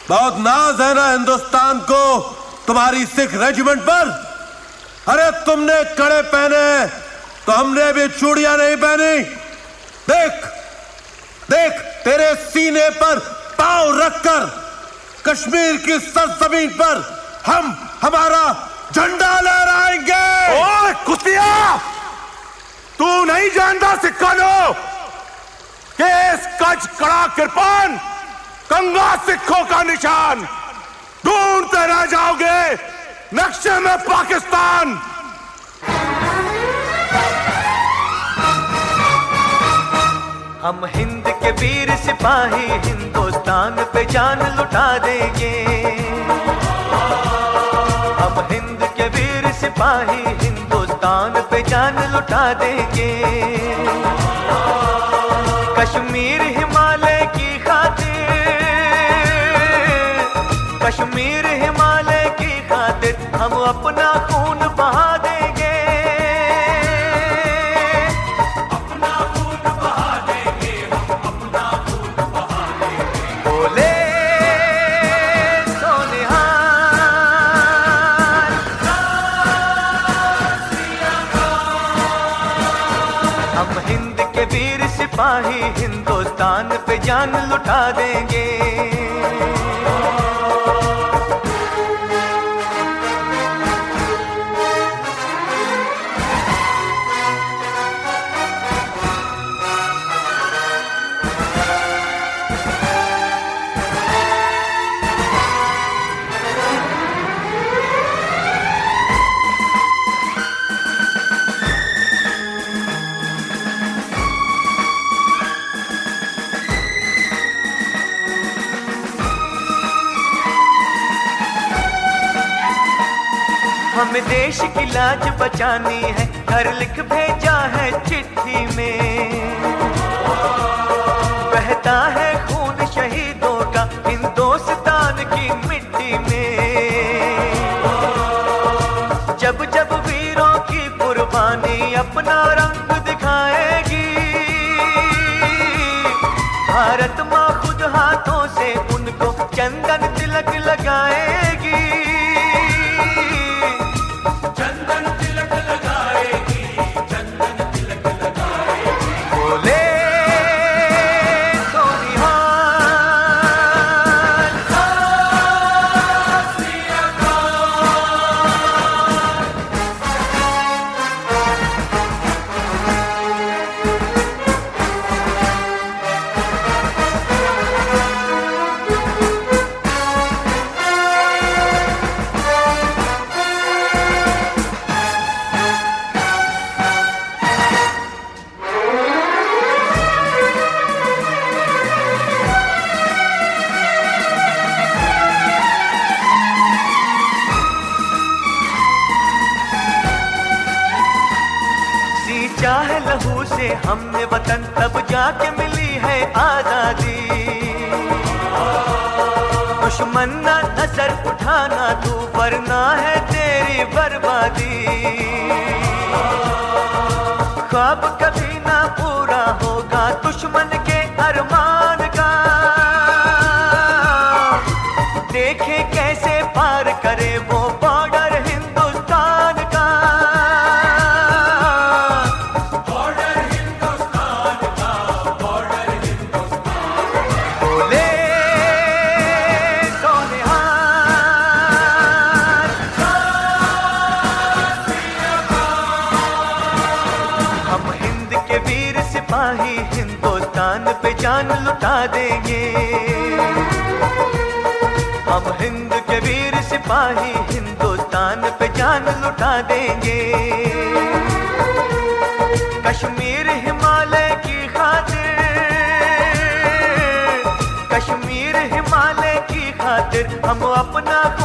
बहुत नाज है ना हिंदुस्तान को तुम्हारी सिख रेजिमेंट पर। अरे तुमने कड़े पहने तो हमने भी चूड़ियां नहीं पहनी। देख देख, तेरे सीने पर पांव रखकर कश्मीर की सरजमीन पर हम हमारा झंडा लहराएंगे। ओए कुतिया, तू नहीं जानता सिक्खानो कि इस कच कड़ा कृपान कंगा सिखों का निशान। ढूंढते रह जाओगे नक्शे में पाकिस्तान। हम हिंद के वीर सिपाही हिंदुस्तान पे जान लुटा देंगे। हम हिंद के वीर सिपाही हिंदुस्तान पे जान लुटा देंगे। कश्मीर हिमालय की खातिर, कश्मीर हिमालय की खातिर हम अपना खून बहा देंगे। अपना खून बहा देंगे, हम अपना खून बहा देंगे। बोले सोनिहार हम हिंद के वीर सिपाही हिंदुस्तान पे जान लुटा देंगे। हमें देश की लाज बचानी है, घर लिख भेजा है चिट्ठी में। बहता है खून शहीदों का हिंदुस्तान की मिट्टी में। जब जब वीरों की कुर्बानी अपना रंग दिखाएगी, भारत माँ खुद हाथों से उनको चंदन तिलक लगाएगी। चाहे लहू से हमने वतन तब जाके मिली है आजादी। दुश्मन ना नजर उठाना तू, वरना है तेरी बर्बादी। ख्वाब कभी ना पूरा होगा दुश्मन के अरमान का। देखे कैसे पार करे वो बॉर्डर हिंदुस्तान का। हिंदुस्तान पे जान लुटा देंगे। हम हिंद के वीर सिपाही हिंदुस्तान पे जान लुटा देंगे। कश्मीर हिमालय की खातिर, कश्मीर हिमालय की खातिर हम अपना